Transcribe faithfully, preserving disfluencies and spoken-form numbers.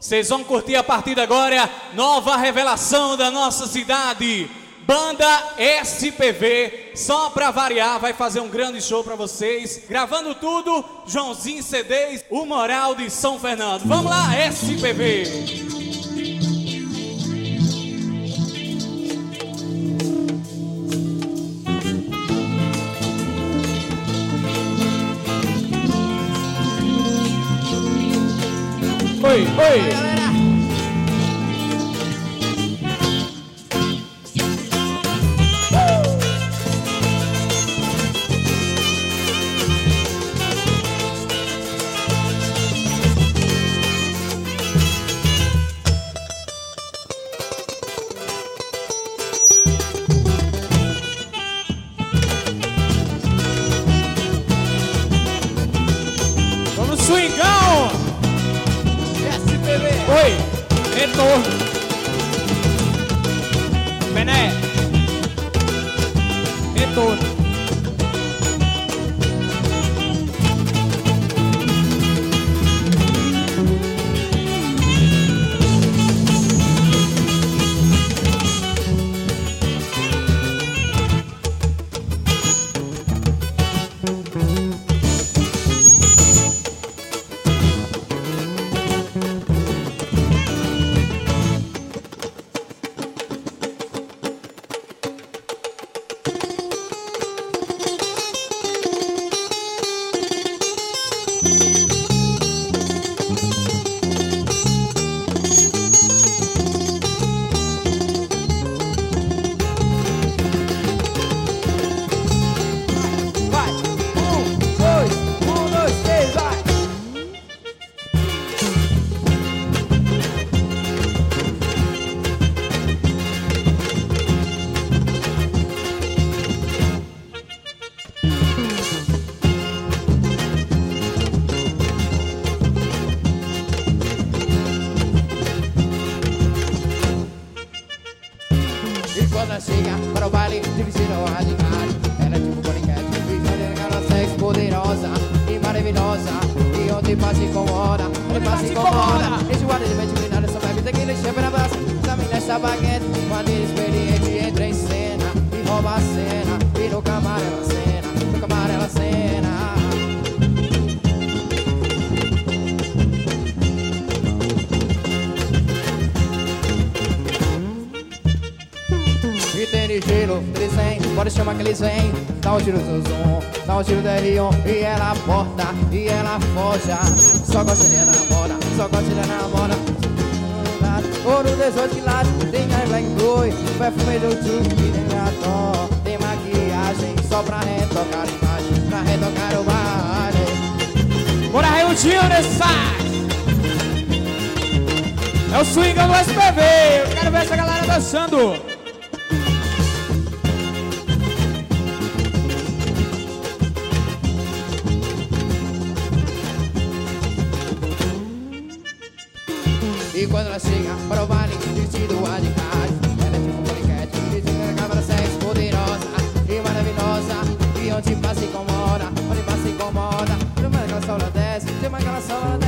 Vocês vão curtir a partir de agora nova revelação da nossa cidade. Banda S P V, só pra variar, vai fazer um grande show pra vocês. Gravando tudo, Joãozinho C Ds, o Moral de São Fernando. Vamos lá, S P V. Oi, oi. Galera. Vamos swingão. Oi, retorno. Bené. Retorno. Quando chega para o baile, dividindo radical. Ela é tipo paniquete, vive aquela sexo poderosa e maravilhosa. E onde passa incomoda, onde passa incomoda. Esse guarda de mente brilhante, essa bebe daquele chefe na braça. Essa mina essa baguete, maneira experiente entra em cena e rouba a cena. E no camarão ela cena, no camarão ela cena. E tem de gelo, eles vêm, pode chamar que eles vêm. Dá um tiro do zoom, dá um tiro do R um. E ela porta, e ela foja. Só gosta de namora, só gosta de namora. Ouro dezoito quilates, tem a Black Boy, perfume do Tube, tem gatom, tem maquiagem, só pra retocar a imagem, pra retocar o baile. Bora reunir nesse sax. É o swingão do S P V. Eu quero ver essa galera dançando. E quando ela chega para o baile, vestido radical. Ela é tipo um paniquete, vestido na câmara sexo poderosa e maravilhosa. E onde passa incomoda, onde passa incomoda. Tem uma que ela só desce, tem uma que ela só